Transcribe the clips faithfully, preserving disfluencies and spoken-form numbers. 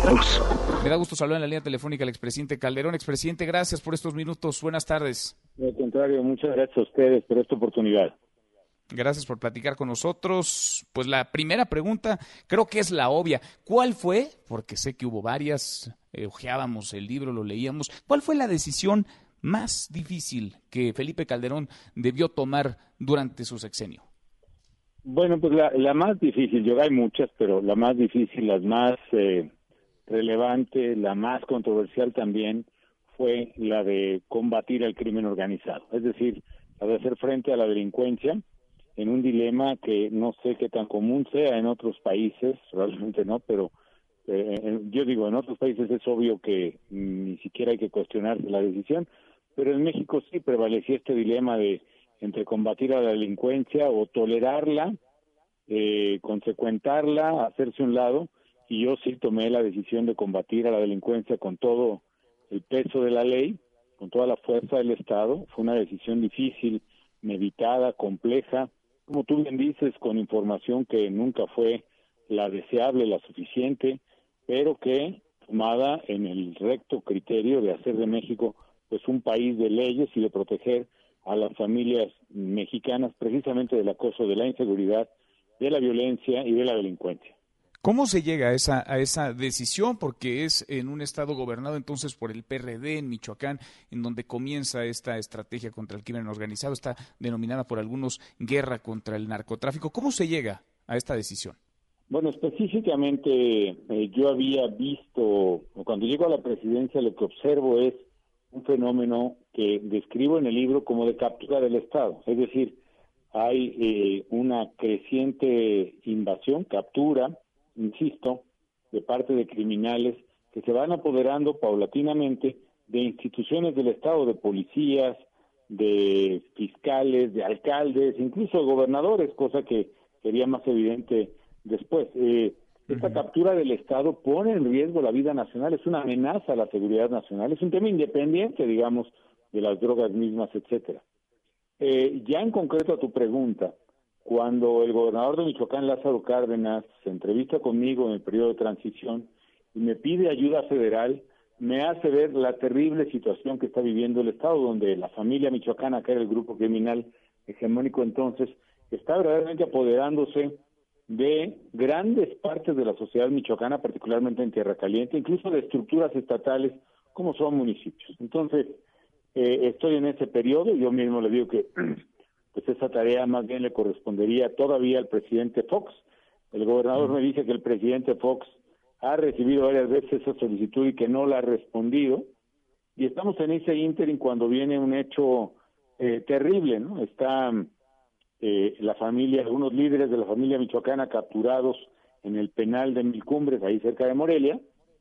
Me da gusto saludar en la línea telefónica al expresidente Calderón. Expresidente, gracias por estos minutos. Buenas tardes. Al contrario, muchas gracias a ustedes por esta oportunidad. Gracias por platicar con nosotros. Pues la primera pregunta creo que es la obvia. ¿Cuál fue? Porque sé que hubo varias, eh, ojeábamos el libro, lo leíamos. ¿Cuál fue la decisión más difícil que Felipe Calderón debió tomar durante su sexenio? Bueno, pues la, la más difícil, yo hay muchas, pero la más difícil, la más eh, relevante, la más controversial también fue la de combatir el crimen organizado, es decir, la de hacer frente a la delincuencia en un dilema que no sé qué tan común sea en otros países, realmente no, pero eh, yo digo, en otros países es obvio que ni siquiera hay que cuestionarse la decisión, pero en México sí prevalecía este dilema de entre combatir a la delincuencia o tolerarla, eh, consecuentarla, hacerse un lado, y yo sí tomé la decisión de combatir a la delincuencia con todo el peso de la ley, con toda la fuerza del Estado. Fue una decisión difícil, meditada, compleja, como tú bien dices, con información que nunca fue la deseable, la suficiente, pero que tomada en el recto criterio de hacer de México pues un país de leyes y de proteger a las familias mexicanas precisamente del acoso, de la inseguridad, de la violencia y de la delincuencia. ¿Cómo se llega a esa a esa decisión? Porque es en un estado gobernado entonces por el P R D en Michoacán, en donde comienza esta estrategia contra el crimen organizado, está denominada por algunos guerra contra el narcotráfico. ¿Cómo se llega a esta decisión? Bueno, específicamente eh, yo había visto, cuando llego a la presidencia, lo que observo es un fenómeno que describo en el libro como de captura del Estado, es decir, hay eh, una creciente invasión, captura, insisto, de parte de criminales que se van apoderando paulatinamente de instituciones del Estado, de policías, de fiscales, de alcaldes, incluso de gobernadores, cosa que sería más evidente después. Eh, Esta uh-huh. captura del Estado pone en riesgo la vida nacional, es una amenaza a la seguridad nacional, es un tema independiente, digamos, de las drogas mismas, etcétera. Eh, ya en concreto a tu pregunta, cuando el gobernador de Michoacán, Lázaro Cárdenas, se entrevista conmigo en el periodo de transición y me pide ayuda federal, me hace ver la terrible situación que está viviendo el Estado, donde la familia michoacana, que era el grupo criminal hegemónico entonces, está verdaderamente apoderándose de grandes partes de la sociedad michoacana, particularmente en Tierra Caliente, incluso de estructuras estatales como son municipios. Entonces, eh, estoy en ese periodo, yo mismo le digo que pues esa tarea más bien le correspondería todavía al presidente Fox. El gobernador me dice que el presidente Fox ha recibido varias veces esa solicitud y que no la ha respondido, y estamos en ese ínterin cuando viene un hecho eh, terrible, ¿no? Está eh, la familia, algunos líderes de la familia michoacana capturados en el penal de Mil Cumbres, ahí cerca de Morelia.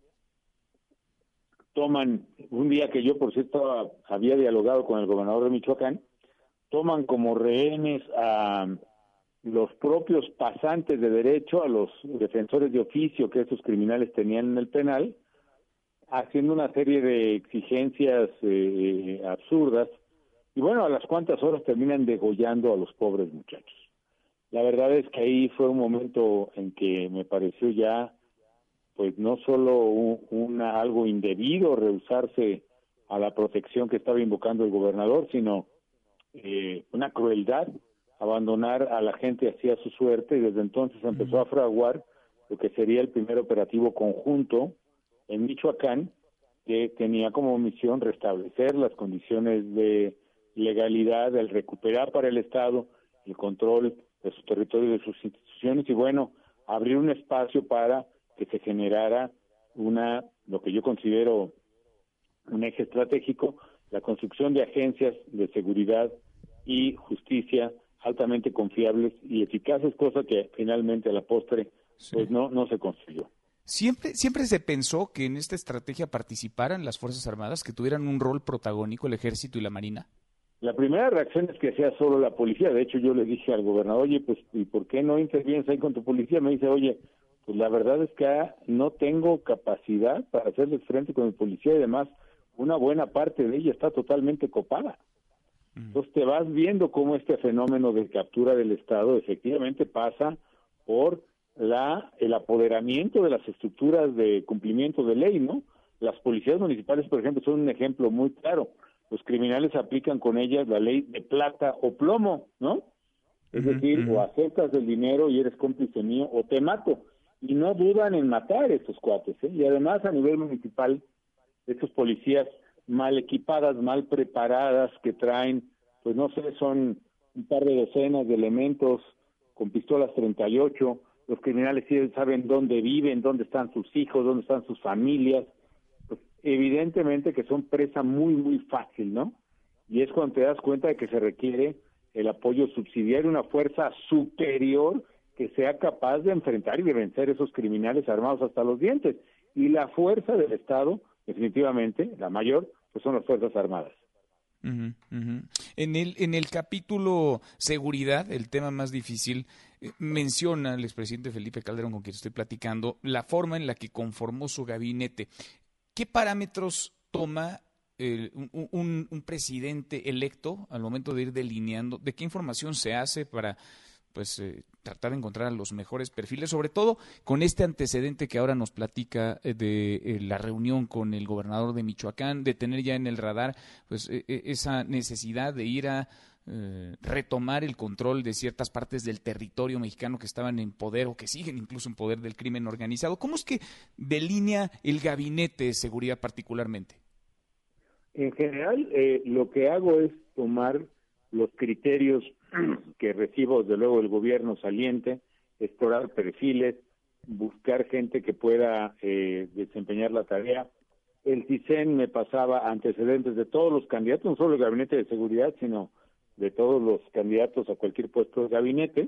Toman, un día que yo por cierto había dialogado con el gobernador de Michoacán, toman como rehenes a los propios pasantes de derecho, a los defensores de oficio que estos criminales tenían en el penal, haciendo una serie de exigencias eh, absurdas, y bueno, a las cuantas horas terminan degollando a los pobres muchachos. La verdad es que ahí fue un momento en que me pareció ya, pues no solo un, una, algo indebido rehusarse a la protección que estaba invocando el gobernador, sino eh, una crueldad abandonar a la gente hacia su suerte, y desde entonces empezó a fraguar lo que sería el primer operativo conjunto en Michoacán, que tenía como misión restablecer las condiciones de legalidad, el recuperar para el Estado el control de su territorio y de sus instituciones, y bueno, abrir un espacio para que se generara una, lo que yo considero un eje estratégico, la construcción de agencias de seguridad y justicia altamente confiables y eficaces, cosa que finalmente a la postre sí. pues no no se construyó. Siempre siempre se pensó que en esta estrategia participaran las Fuerzas Armadas, que tuvieran un rol protagónico el Ejército y la Marina. La primera reacción es que sea solo la policía. De hecho, yo le dije al gobernador, oye, pues, ¿y por qué no intervienes ahí con tu policía? Me dice, oye, pues la verdad es que no tengo capacidad para hacerles frente con mi policía, y además una buena parte de ella está totalmente copada. Entonces te vas viendo cómo este fenómeno de captura del Estado efectivamente pasa por la el apoderamiento de las estructuras de cumplimiento de ley, ¿no? Las policías municipales, por ejemplo, son un ejemplo muy claro. Los criminales aplican con ellas la ley de plata o plomo, ¿no? Es uh-huh, decir, uh-huh. o aceptas el dinero y eres cómplice mío, o te mato. Y no dudan en matar a estos cuates, ¿eh? Y además, a nivel municipal, estos policías mal equipadas, mal preparadas, que traen, pues no sé, son un par de docenas de elementos con pistolas treinta y ocho. Los criminales sí saben dónde viven, dónde están sus hijos, dónde están sus familias. Pues evidentemente que son presa muy, muy fácil, ¿no? Y es cuando te das cuenta de que se requiere el apoyo subsidiario, una fuerza superior que sea capaz de enfrentar y de vencer esos criminales armados hasta los dientes. Y la fuerza del Estado, definitivamente, la mayor, pues son las Fuerzas Armadas. Uh-huh, uh-huh. En el en el capítulo seguridad, el tema más difícil, eh, menciona el expresidente Felipe Calderón, con quien estoy platicando, la forma en la que conformó su gabinete. ¿Qué parámetros toma eh, un, un, un presidente electo al momento de ir delineando? ¿De qué información se hace para pues eh, tratar de encontrar los mejores perfiles, sobre todo con este antecedente que ahora nos platica eh, de eh, la reunión con el gobernador de Michoacán, de tener ya en el radar pues eh, esa necesidad de ir a eh, retomar el control de ciertas partes del territorio mexicano que estaban en poder o que siguen incluso en poder del crimen organizado? ¿Cómo es que delinea el gabinete de seguridad particularmente? En general, eh, lo que hago es tomar los criterios que recibo desde luego del gobierno saliente, explorar perfiles, buscar gente que pueda eh, desempeñar la tarea. El CISEN me pasaba antecedentes de todos los candidatos, no solo el gabinete de seguridad, sino de todos los candidatos a cualquier puesto de gabinete.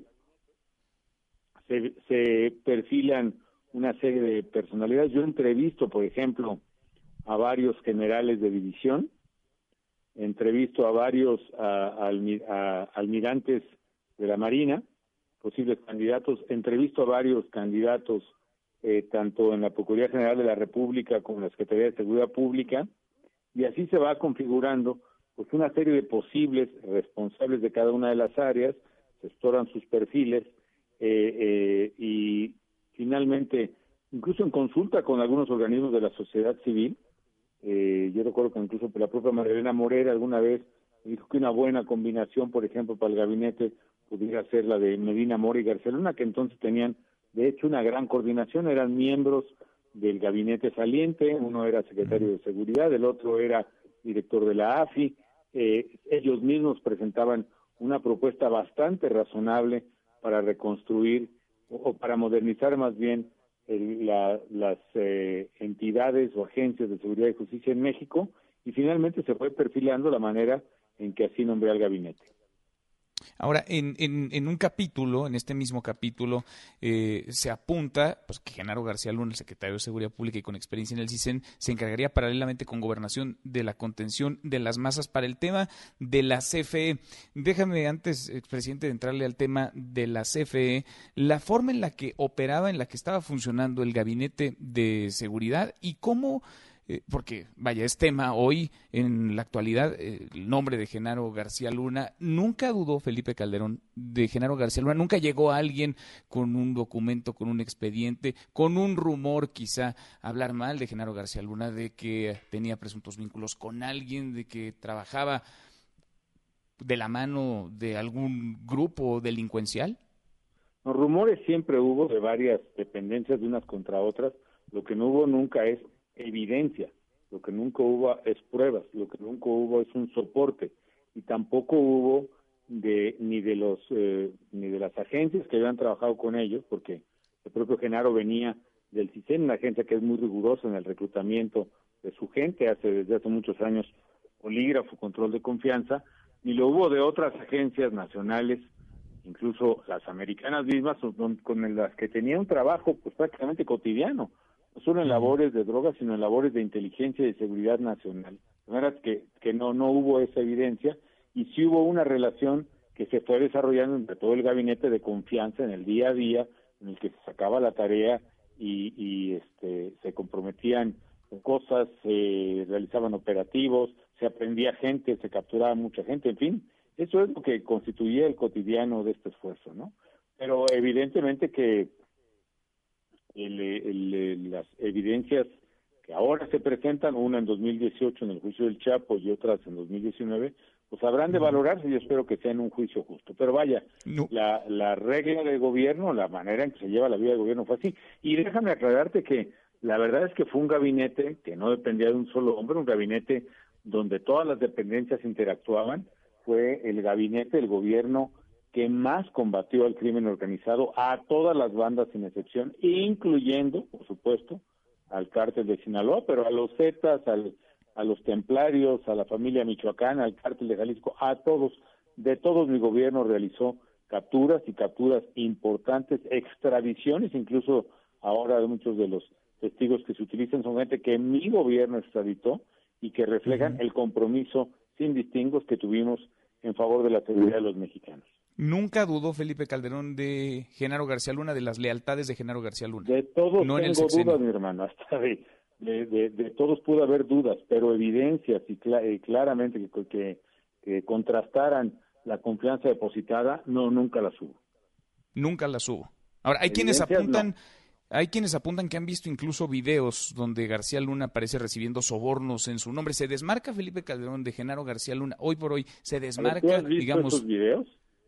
Se, se perfilan una serie de personalidades. Yo entrevisto, por ejemplo, a varios generales de división, entrevisto a varios a, a, a almirantes de la Marina, posibles candidatos, entrevisto a varios candidatos eh, tanto en la Procuraduría General de la República como en la Secretaría de Seguridad Pública, y así se va configurando pues una serie de posibles responsables de cada una de las áreas, se exploran sus perfiles eh, eh, y finalmente, incluso en consulta con algunos organismos de la sociedad civil. Eh, yo recuerdo que incluso la propia Magdalena Morera alguna vez dijo que una buena combinación, por ejemplo, para el gabinete pudiera ser la de Medina Mora y García Luna, que entonces tenían, de hecho, una gran coordinación, eran miembros del gabinete saliente, uno era secretario de Seguridad, el otro era director de la A F I, eh, ellos mismos presentaban una propuesta bastante razonable para reconstruir o, o para modernizar más bien El, la, las eh, entidades o agencias de seguridad y justicia en México, y finalmente se fue perfilando la manera en que así nombré al gabinete. Ahora, en, en, en un capítulo, en este mismo capítulo, eh, se apunta pues, que Genaro García Luna, el secretario de Seguridad Pública y con experiencia en el CISEN, se encargaría paralelamente con Gobernación de la contención de las masas para el tema de la C F E. Déjame antes, expresidente, de entrarle al tema de la C F E, la forma en la que operaba, en la que estaba funcionando el gabinete de seguridad y cómo... Eh, porque, vaya, es tema hoy, en la actualidad, eh, el nombre de Genaro García Luna, nunca dudó Felipe Calderón de Genaro García Luna, nunca llegó a alguien con un documento, con un expediente, con un rumor quizá, a hablar mal de Genaro García Luna, de que tenía presuntos vínculos con alguien, de que trabajaba de la mano de algún grupo delincuencial. Los rumores siempre hubo de varias dependencias de unas contra otras, lo que no hubo nunca es evidencia, lo que nunca hubo es pruebas, lo que nunca hubo es un soporte, y tampoco hubo de ni de los eh, ni de las agencias que habían trabajado con ellos, porque el propio Genaro venía del CISEN, una agencia que es muy rigurosa en el reclutamiento de su gente, hace desde hace muchos años polígrafo, control de confianza, ni lo hubo de otras agencias nacionales, incluso las americanas mismas, con, con las que tenía un trabajo pues prácticamente cotidiano, no solo en labores de drogas, sino en labores de inteligencia y de seguridad nacional. La verdad es que, que no, no hubo esa evidencia, y sí hubo una relación que se fue desarrollando entre todo el gabinete de confianza en el día a día, en el que se sacaba la tarea y, y este, se comprometían con cosas, se realizaban operativos, se aprendía gente, se capturaba mucha gente, en fin, eso es lo que constituía el cotidiano de este esfuerzo, ¿no? Pero evidentemente que el, el, el, las evidencias que ahora se presentan, una en dos mil dieciocho en el juicio del Chapo y otras en dos mil diecinueve, pues habrán de valorarse y espero que sea en un juicio justo. Pero vaya, no. la, la regla del gobierno, la manera en que se lleva la vida del gobierno fue así. Y déjame aclararte que la verdad es que fue un gabinete que no dependía de un solo hombre, un gabinete donde todas las dependencias interactuaban, fue el gabinete del gobierno que más combatió al crimen organizado, a todas las bandas sin excepción, incluyendo, por supuesto, al cártel de Sinaloa, pero a los Zetas, al a los templarios, a la familia michoacana, al cártel de Jalisco, a todos, de todos mi gobierno realizó capturas y capturas importantes, extradiciones, incluso ahora de muchos de los testigos que se utilizan son gente que mi gobierno extraditó y que reflejan uh-huh. el compromiso sin distingos que tuvimos en favor de la seguridad de los mexicanos. Nunca dudó Felipe Calderón de Genaro García Luna, de las lealtades de Genaro García Luna. De todos no tengo dudas, mi hermano, hasta de... De, de, de todos pudo haber dudas, pero evidencias y cl- eh, claramente que, que, que contrastaran la confianza depositada, no, nunca las hubo. Nunca las hubo. Ahora, hay quienes apuntan, no. hay quienes apuntan que han visto incluso videos donde García Luna aparece recibiendo sobornos en su nombre. ¿Se desmarca Felipe Calderón de Genaro García Luna? Hoy por hoy, ¿se desmarca, ¿Tú has visto digamos, esos videos?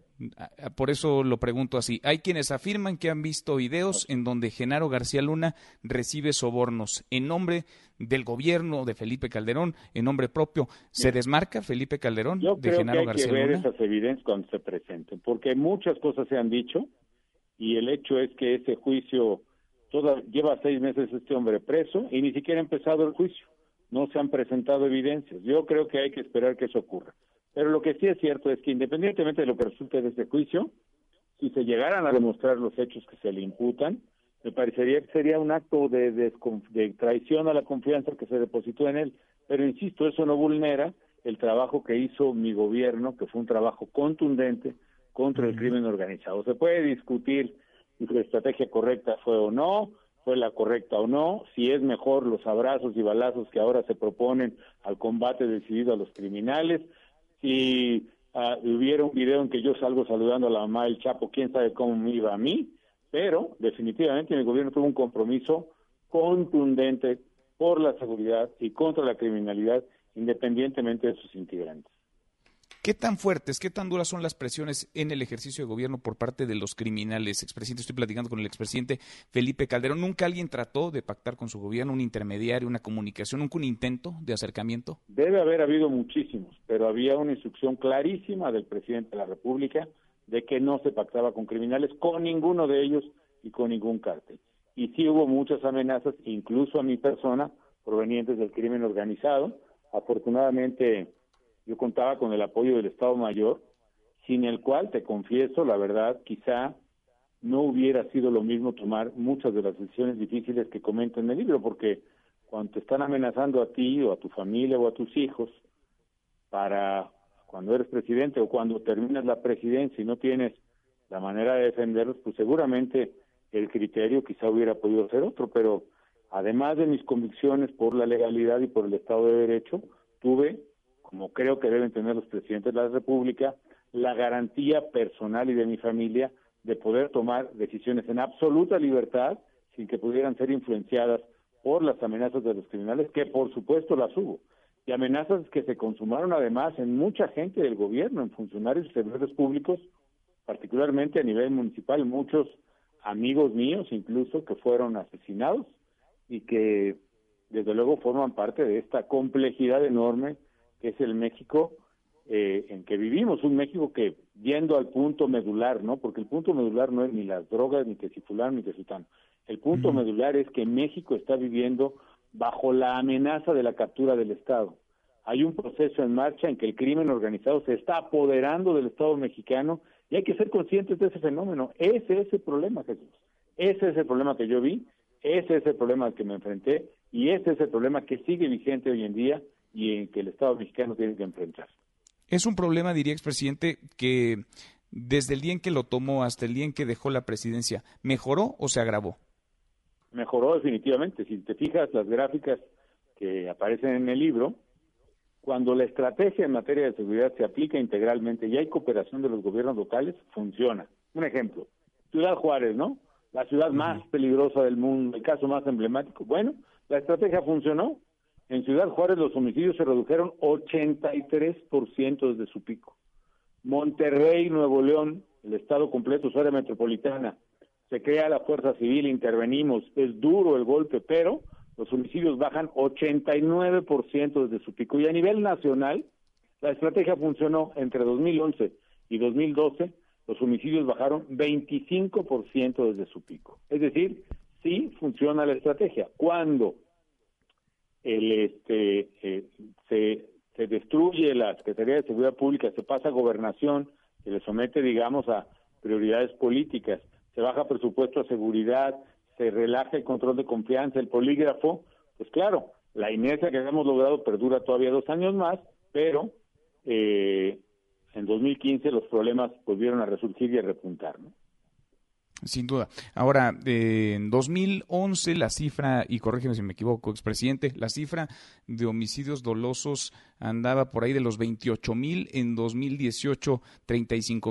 Por eso lo pregunto así. Hay quienes afirman que han visto videos en donde Genaro García Luna recibe sobornos en nombre del gobierno de Felipe Calderón, en nombre propio. ¿Se desmarca Felipe Calderón Yo de creo Genaro que hay García que ver Luna? esas evidencias cuando se presenten, porque muchas cosas se han dicho y el hecho es que ese juicio toda, lleva seis meses este hombre preso y ni siquiera ha empezado el juicio. No se han presentado evidencias. Yo creo que hay que esperar que eso ocurra. Pero lo que sí es cierto es que independientemente de lo que resulte de este juicio, si se llegaran a demostrar los hechos que se le imputan, me parecería que sería un acto de, de, de traición a la confianza que se depositó en él. Pero insisto, eso no vulnera el trabajo que hizo mi gobierno, que fue un trabajo contundente contra el crimen organizado. Se puede discutir si la estrategia correcta fue o no, fue la correcta o no, si es mejor los abrazos y balazos que ahora se proponen al combate decidido a los criminales. Si uh, hubiera un video en que yo salgo saludando a la mamá del Chapo, quién sabe cómo me iba a mí, pero definitivamente mi gobierno tuvo un compromiso contundente por la seguridad y contra la criminalidad, independientemente de sus integrantes. ¿Qué tan fuertes, qué tan duras son las presiones en el ejercicio de gobierno por parte de los criminales? Expresidente, estoy platicando con el expresidente Felipe Calderón. ¿Nunca alguien trató de pactar con su gobierno, un intermediario, una comunicación, nunca un intento de acercamiento? Debe haber habido muchísimos, pero había una instrucción clarísima del presidente de la República de que no se pactaba con criminales, con ninguno de ellos y con ningún cártel. Y sí hubo muchas amenazas, incluso a mi persona, provenientes del crimen organizado. Afortunadamente, yo contaba con el apoyo del Estado Mayor, sin el cual, te confieso, la verdad, quizá no hubiera sido lo mismo tomar muchas de las decisiones difíciles que comento en el libro, porque cuando te están amenazando a ti o a tu familia o a tus hijos, para cuando eres presidente o cuando terminas la presidencia y no tienes la manera de defenderlos, pues seguramente el criterio quizá hubiera podido ser otro, pero además de mis convicciones por la legalidad y por el Estado de Derecho, tuve, como creo que deben tener los presidentes de la República, la garantía personal y de mi familia de poder tomar decisiones en absoluta libertad, sin que pudieran ser influenciadas por las amenazas de los criminales, que por supuesto las hubo, y amenazas que se consumaron además en mucha gente del gobierno, en funcionarios y servidores públicos, particularmente a nivel municipal, muchos amigos míos incluso que fueron asesinados y que desde luego forman parte de esta complejidad enorme que es el México eh, en que vivimos, un México que, yendo al punto medular, ¿no? Porque el punto medular no es ni las drogas, ni que si fulano, ni que si tan. El punto uh-huh. medular es que México está viviendo bajo la amenaza de la captura del Estado. Hay un proceso en marcha en que el crimen organizado se está apoderando del Estado mexicano y hay que ser conscientes de ese fenómeno. Ese es el problema, Jesús. Ese es el problema que yo vi, ese es el problema al que me enfrenté y ese es el problema que sigue vigente hoy en día y en que el Estado mexicano tiene que enfrentar. Es un problema, diría expresidente, que desde el día en que lo tomó hasta el día en que dejó la presidencia, ¿mejoró o se agravó? Mejoró definitivamente. Si te fijas las gráficas que aparecen en el libro, cuando la estrategia en materia de seguridad se aplica integralmente y hay cooperación de los gobiernos locales, funciona. Un ejemplo, Ciudad Juárez, ¿no? la ciudad más peligrosa del mundo, el caso más emblemático. Bueno, la estrategia funcionó. En Ciudad Juárez los homicidios se redujeron ochenta y tres por ciento desde su pico. Monterrey, Nuevo León, el estado completo, su área metropolitana, se crea la fuerza civil, intervenimos, es duro el golpe, pero los homicidios bajan ochenta y nueve por ciento desde su pico. Y a nivel nacional, la estrategia funcionó. Entre dos mil once y dos mil doce, los homicidios bajaron veinticinco por ciento desde su pico. Es decir, sí funciona la estrategia. Cuando el este eh, se, se destruye la Secretaría de Seguridad Pública, se pasa a Gobernación, se le somete, digamos, a prioridades políticas, se baja presupuesto a seguridad, se relaja el control de confianza, el polígrafo, pues claro, la inercia que habíamos logrado perdura todavía dos años más, pero eh, en dos mil quince los problemas volvieron a resurgir y a repuntar, ¿no? Sin duda. Ahora, eh, en dos mil once la cifra, y corrígeme si me equivoco, expresidente, la cifra de homicidios dolosos andaba por ahí de los veintiocho mil, en dos mil dieciocho treinta y cinco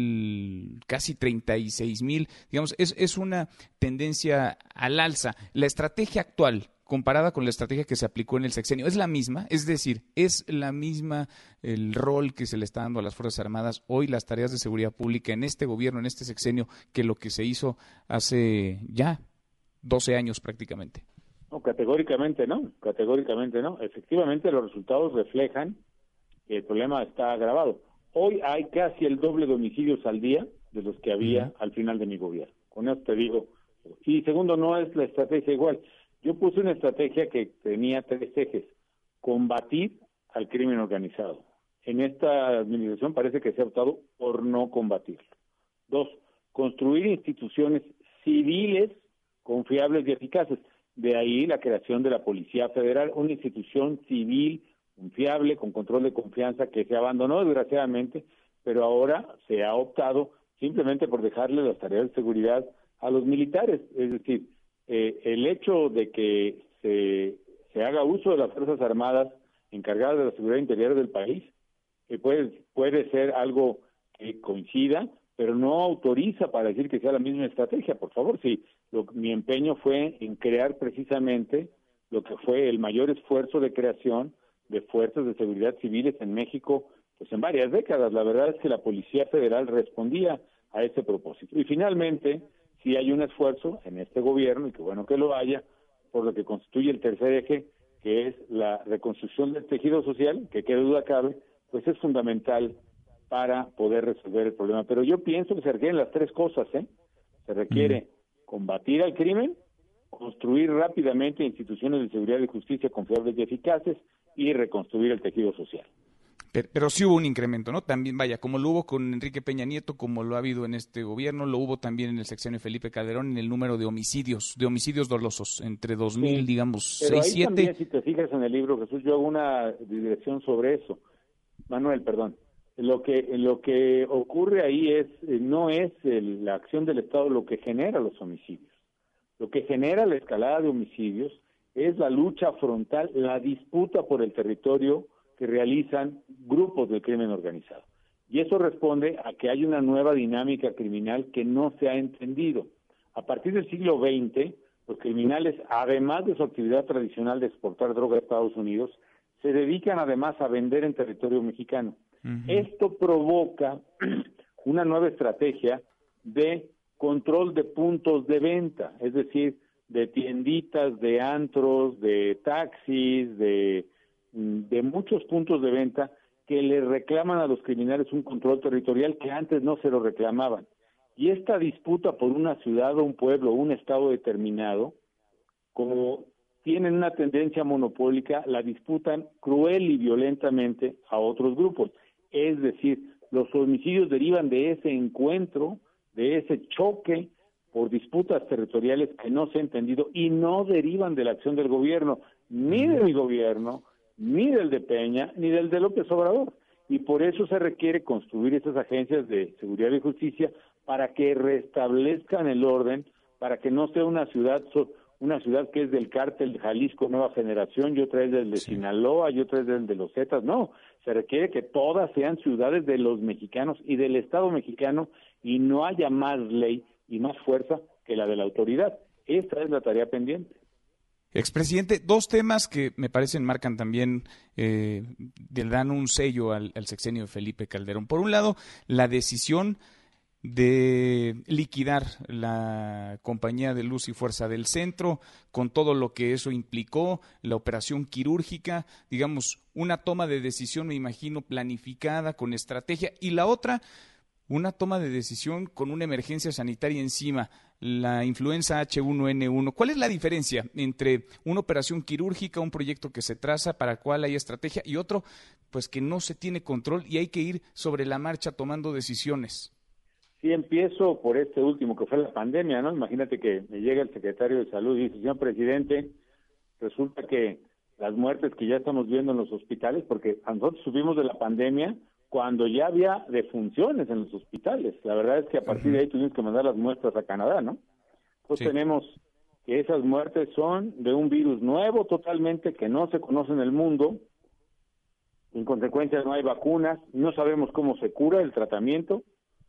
mil, casi treinta y seis mil. Digamos, es, es una tendencia al alza. La estrategia actual, comparada con la estrategia que se aplicó en el sexenio, ¿es la misma? Es decir, ¿es la misma el rol que se le está dando a las Fuerzas Armadas hoy, las tareas de seguridad pública en este gobierno, en este sexenio, que lo que se hizo hace ya doce años prácticamente? No, categóricamente no, categóricamente no. Efectivamente, los resultados reflejan que el problema está agravado. Hoy hay casi el doble de homicidios al día de los que había uh-huh. al final de mi gobierno. Con eso te digo. Y segundo, no es la estrategia igual. Yo puse una estrategia que tenía tres ejes: combatir al crimen organizado. En esta administración parece que se ha optado por no combatirlo. Dos, construir instituciones civiles confiables y eficaces. De ahí la creación de la Policía Federal, una institución civil confiable, con control de confianza, que se abandonó desgraciadamente, pero ahora se ha optado simplemente por dejarle las tareas de seguridad a los militares. Es decir, eh, el hecho de que se, se haga uso de las Fuerzas Armadas encargadas de la seguridad interior del país, que puede, puede ser algo que coincida, pero no autoriza para decir que sea la misma estrategia. Por favor, sí, lo, mi empeño fue en crear precisamente lo que fue el mayor esfuerzo de creación de fuerzas de seguridad civiles en México, pues en varias décadas. La verdad es que la Policía Federal respondía a ese propósito. Y finalmente, sí hay un esfuerzo en este gobierno, y qué bueno que lo haya, por lo que constituye el tercer eje, que es la reconstrucción del tejido social, que qué duda cabe, pues es fundamental para poder resolver el problema. Pero yo pienso que se requieren las tres cosas, ¿eh? Se requiere mm. combatir al crimen, construir rápidamente instituciones de seguridad y justicia confiables y eficaces, y reconstruir el tejido social. Pero, pero sí hubo un incremento, ¿no? También, vaya, como lo hubo con Enrique Peña Nieto, como lo ha habido en este gobierno, lo hubo también en el sexenio de Felipe Calderón, en el número de homicidios, de homicidios dolosos, entre dos mil, sí, digamos, pero seis, ahí siete. También, si te fijas en el libro, Jesús, yo hago una dirección sobre eso. Manuel, perdón. Lo que lo que ocurre ahí es no es el, la acción del Estado lo que genera los homicidios. Lo que genera la escalada de homicidios es la lucha frontal, la disputa por el territorio que realizan grupos del crimen organizado. Y eso responde a que hay una nueva dinámica criminal que no se ha entendido. A partir del siglo veinte, los criminales, además de su actividad tradicional de exportar droga a Estados Unidos, se dedican además a vender en territorio mexicano. Uh-huh. Esto provoca una nueva estrategia de control de puntos de venta, es decir, de tienditas, de antros, de taxis, de, de muchos puntos de venta que le reclaman a los criminales un control territorial que antes no se lo reclamaban. Y esta disputa por una ciudad o un pueblo o un estado determinado, como tienen una tendencia monopólica, la disputan cruel y violentamente a otros grupos. Es decir, los homicidios derivan de ese encuentro, de ese choque por disputas territoriales que no se ha entendido y no derivan de la acción del gobierno, ni de mi gobierno, ni del de Peña, ni del de López Obrador. Y por eso se requiere construir esas agencias de seguridad y justicia para que restablezcan el orden, para que no sea una ciudad una ciudad que es del cártel de Jalisco Nueva Generación y otra es del de sí. Sinaloa y otra es del de los Zetas. No, se requiere que todas sean ciudades de los mexicanos y del Estado mexicano y no haya más ley y más fuerza que la de la autoridad. Esa es la tarea pendiente. Expresidente, dos temas que me parecen marcan también, eh, le dan un sello al, al sexenio de Felipe Calderón. Por un lado, la decisión de liquidar la compañía de Luz y Fuerza del Centro, con todo lo que eso implicó, la operación quirúrgica, digamos, una toma de decisión, me imagino, planificada, con estrategia, y la otra, una toma de decisión con una emergencia sanitaria encima, la influenza H uno N uno. ¿Cuál es la diferencia entre una operación quirúrgica, un proyecto que se traza para el cual hay estrategia, y otro, pues que no se tiene control y hay que ir sobre la marcha tomando decisiones? Sí, empiezo por este último, que fue la pandemia, ¿no? Imagínate que me llega el secretario de Salud y dice, señor presidente, resulta que las muertes que ya estamos viendo en los hospitales, porque nosotros subimos de la pandemia cuando ya había defunciones en los hospitales. La verdad es que a partir de ahí tuvimos que mandar las muestras a Canadá, ¿no? Entonces sí. Tenemos que esas muertes son de un virus nuevo totalmente que no se conoce en el mundo. En consecuencia no hay vacunas, no sabemos cómo se cura el tratamiento.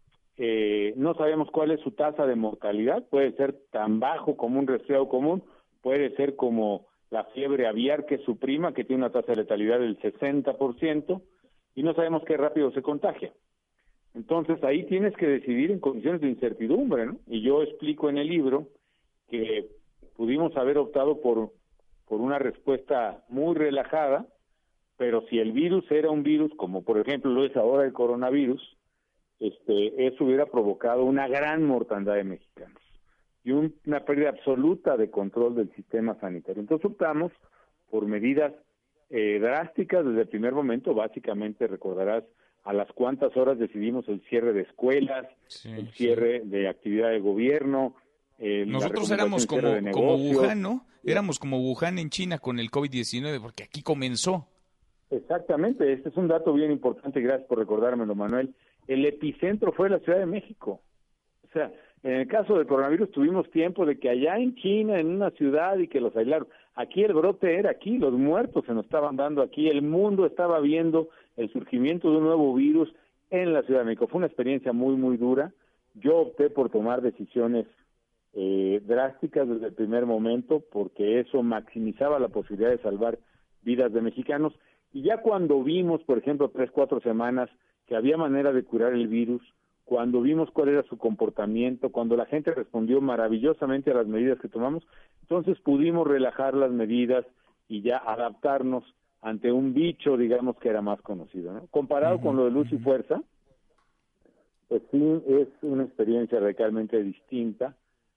Eh, no sabemos cuál es su tasa de mortalidad, puede ser tan bajo como un resfriado común, puede ser como la fiebre aviar, que es su prima, que tiene una tasa de letalidad del sesenta por ciento, y no sabemos qué rápido se contagia. Entonces ahí tienes que decidir en condiciones de incertidumbre, ¿no? Y yo explico en el libro que pudimos haber optado por, por una respuesta muy relajada, pero si el virus era un virus, como por ejemplo lo es ahora el coronavirus, Este, eso hubiera provocado una gran mortandad de mexicanos y un, una pérdida absoluta de control del sistema sanitario. Entonces optamos por medidas eh, drásticas desde el primer momento. Básicamente, recordarás a las cuantas horas decidimos el cierre de escuelas, sí, el cierre sí. de actividad de gobierno. Eh, Nosotros éramos como, como Wuhan, ¿no? Éramos como Wuhan en China con el COVID diecinueve, porque aquí comenzó. Exactamente, este es un dato bien importante, gracias por recordármelo, Manuel. El epicentro fue la Ciudad de México. O sea, en el caso del coronavirus tuvimos tiempo de que allá en China, en una ciudad, y que los aislaron. Aquí el brote era aquí, los muertos se nos estaban dando aquí, el mundo estaba viendo el surgimiento de un nuevo virus en la Ciudad de México. Fue una experiencia muy, muy dura. Yo opté por tomar decisiones eh, drásticas desde el primer momento, porque eso maximizaba la posibilidad de salvar vidas de mexicanos. Y ya cuando vimos, por ejemplo, tres, cuatro semanas, que había manera de curar el virus, cuando vimos cuál era su comportamiento, cuando la gente respondió maravillosamente a las medidas que tomamos, entonces pudimos relajar las medidas y ya adaptarnos ante un bicho, digamos, que era más conocido, ¿no? Comparado uh-huh, con lo de Luz uh-huh. y Fuerza, pues sí, es una experiencia radicalmente distinta,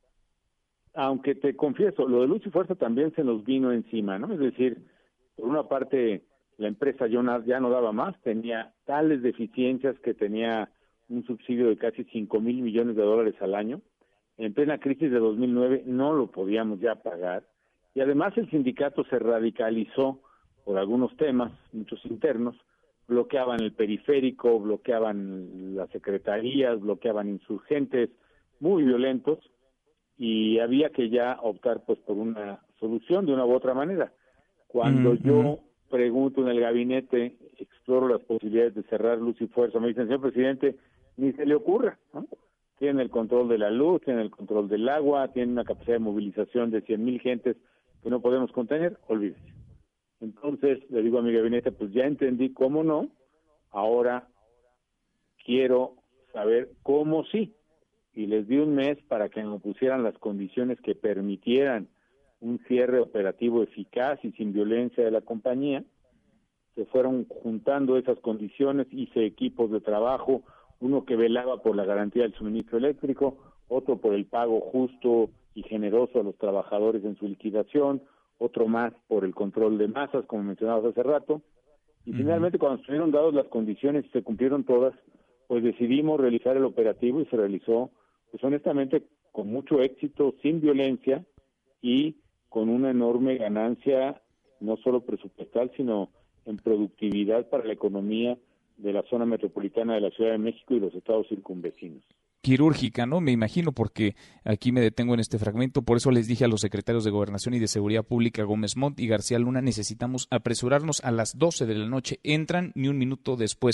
aunque te confieso, lo de Luz y Fuerza también se nos vino encima, ¿no? Es decir, por una parte, la empresa ya no daba más, tenía tales deficiencias que tenía un subsidio de casi cinco mil millones de dólares al año. En plena crisis de dos mil nueve no lo podíamos ya pagar. Y además el sindicato se radicalizó por algunos temas, muchos internos, bloqueaban el periférico, bloqueaban las secretarías, bloqueaban insurgentes muy violentos, y había que ya optar pues por una solución de una u otra manera. Cuando mm-hmm. yo pregunto en el gabinete, exploro las posibilidades de cerrar Luz y Fuerza, me dicen, señor presidente, ni se le ocurra, ¿no? Tienen el control de la luz, tienen el control del agua, tienen una capacidad de movilización de cien mil gentes que no podemos contener, olvídese. Entonces le digo a mi gabinete, pues ya entendí cómo no, ahora quiero saber cómo sí. Y les di un mes para que me pusieran las condiciones que permitieran un cierre operativo eficaz y sin violencia de la compañía. Se fueron juntando esas condiciones, hice equipos de trabajo, uno que velaba por la garantía del suministro eléctrico, otro por el pago justo y generoso a los trabajadores en su liquidación, otro más por el control de masas, como mencionabas hace rato, y uh-huh. finalmente cuando estuvieron dadas las condiciones y se cumplieron todas, pues decidimos realizar el operativo y se realizó, pues honestamente, con mucho éxito, sin violencia y con una enorme ganancia, no solo presupuestal, sino en productividad para la economía de la zona metropolitana de la Ciudad de México y los estados circunvecinos. Quirúrgica, ¿no? Me imagino, porque aquí me detengo en este fragmento, por eso les dije a los secretarios de Gobernación y de Seguridad Pública, Gómez Montt y García Luna, necesitamos apresurarnos, a las doce de la noche entran, ni un minuto después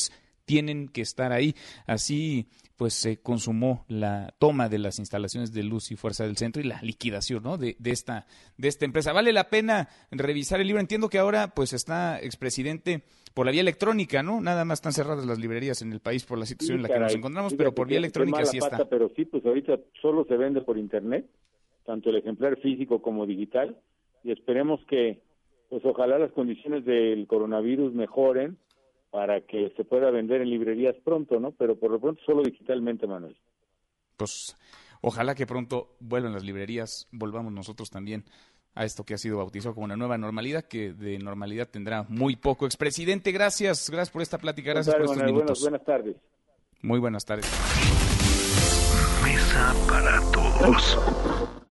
tienen que estar ahí. Así pues se consumó la toma de las instalaciones de Luz y Fuerza del Centro y la liquidación, ¿no? de, de esta de esta empresa. Vale la pena revisar el libro. Entiendo que ahora pues está expresidente por la vía electrónica, ¿no? Nada más están cerradas las librerías en el país por la situación Sí, en la que caray, nos encontramos, fíjate pero por vía que- qué electrónica mala sí pata, está. Pero sí, pues ahorita solo se vende por internet, tanto el ejemplar físico como digital, y esperemos que, pues ojalá las condiciones del coronavirus mejoren para que se pueda vender en librerías pronto, ¿no? Pero por lo pronto solo digitalmente, Manuel. Pues ojalá que pronto vuelvan las librerías, volvamos nosotros también a esto que ha sido bautizado como una nueva normalidad, que de normalidad tendrá muy poco. Expresidente, gracias, gracias por esta plática, gracias por estos Manuel, minutos. buenas, buenas tardes. Muy buenas tardes. Mesa para todos.